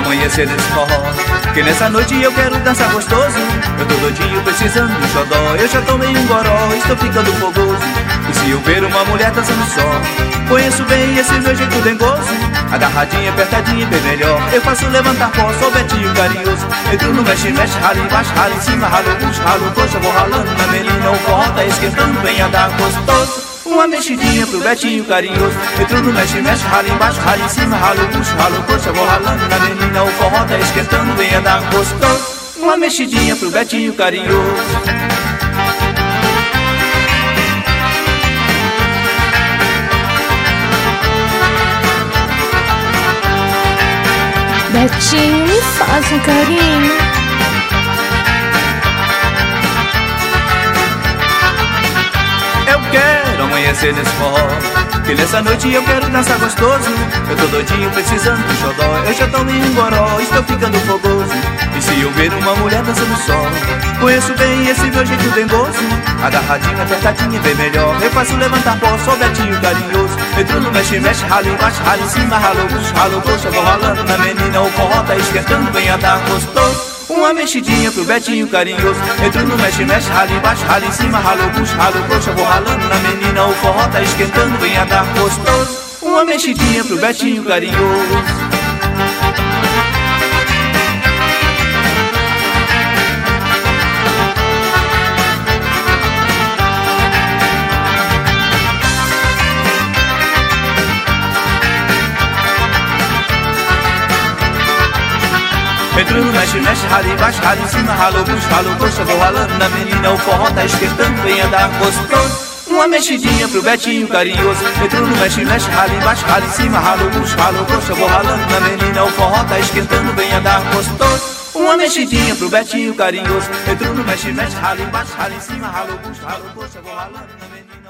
amanhecer nesse forró, que nessa noite eu quero dançar gostoso. Eu tô doidinho precisando de xodó, eu já tomei um goró, estou ficando fogoso. E se eu ver uma mulher dançando só, conheço bem esse meu jeito dengoso. Agarradinha, apertadinha, bem melhor, eu faço levantar pó, sou Betinho carinhoso. Entro no mexe, mexe, rala embaixo, rala em cima, ralo puxo, ralo coxa, vou ralando na menina, o forró tá esquentando, venha dar gostoso. Uma mexidinha pro Betinho carinhoso. Entro no mexe, mexe, rala embaixo, rala em cima, ralo puxo, ralo coxa, vou ralando na menina, o forró tá esquentando, venha dar gostoso. Uma mexidinha pro Betinho carinhoso. Betinho, me faz um carinho. Eu quero amanhecer nesse forró, que nessa noite eu quero dançar gostoso. Eu tô doidinho precisando de xodó, eu já tomei um goró, estou ficando fogoso. E se eu ver uma mulher dançando só, conheço bem esse meu jeito dengoso. Agarradinha, apertadinha, bem melhor, eu faço levantar pó, sou Betinho carinhoso. Entro no mexe, mexe, ralo embaixo, ralo em cima, ralo puxo, ralo coxa, vou ralando na menina, o forró tá esquentando, venha dar gostoso. Uma mexidinha pro Betinho carinhoso. Entro no mexe, mexe, ralo embaixo, ralo em cima, ralo puxo, ralo coxa, vou ralando na menina, o forró tá esquentando, venha dar gostoso. Uma mexidinha pro Betinho carinhoso. Entro no mexe, mexe, rala embaixo, rala em cima, ralo puxo, ralo coxa, vou ralando na menina, o forró tá esquentando, venha dar gostoso. Uma mexidinha pro Betinho carinhoso. Entro no mexe, mexe, rala embaixo, rala em cima, ralo puxo, ralo coxa, vou ralando na menina, o forró tá esquentando, venha dar gostoso. Uma mexidinha pro Betinho carinhoso. Entro no mexe, mexe, rala embaixo, rala em cima, ralo puxo, ralo coxa, vou ralando na menina.